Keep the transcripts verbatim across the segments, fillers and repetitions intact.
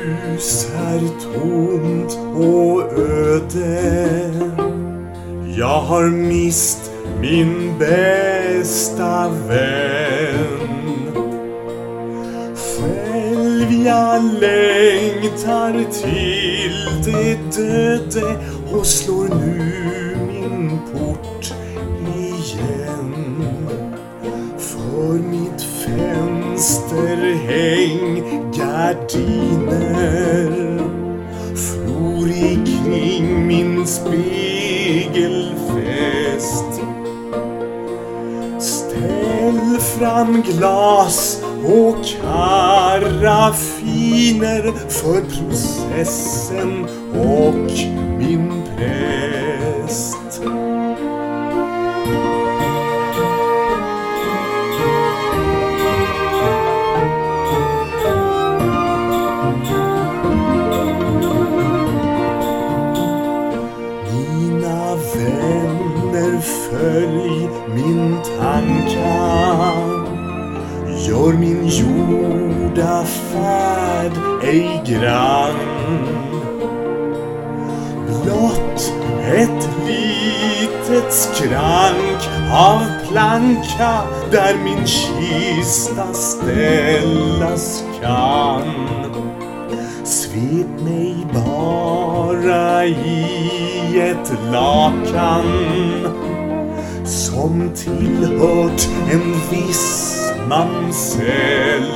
hus är tomt och öde. Jag har mist min bästa vän. Själv jag längtar till det döde och slår nu min port igen. För mitt fönsterhäng gardiner flor ikring min spegelfäst. Ställ fram glas och karaffiner för processen och min präst. Mina vänner, följ min tanka. Gör min jordafärd ej grann. Blott ett litet skrank av planka där min kista ställas kan. Svep mig bara i ett lakan som tillhört en viss mamsell.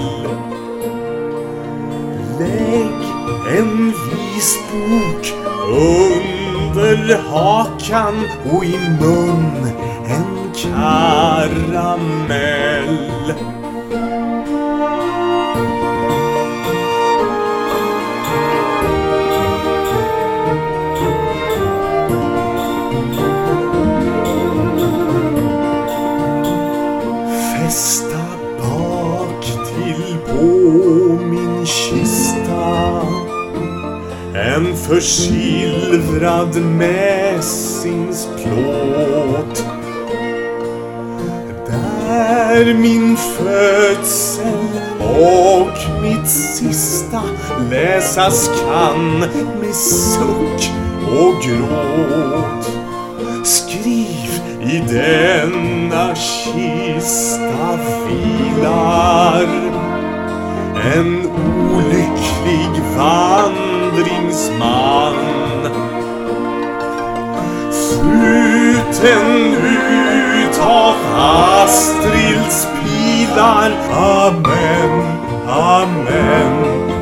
Lägg en visbok under hakan och i mun en karamell. Fästa bak till på min kista en försilvrad mässingsplåt, där min födsel och mitt sista läsas kan med suck och gråt. Skriv i denna kista vilar en olycklig vandringsman, skjuten ut av Astrilds pilar. Amen, amen.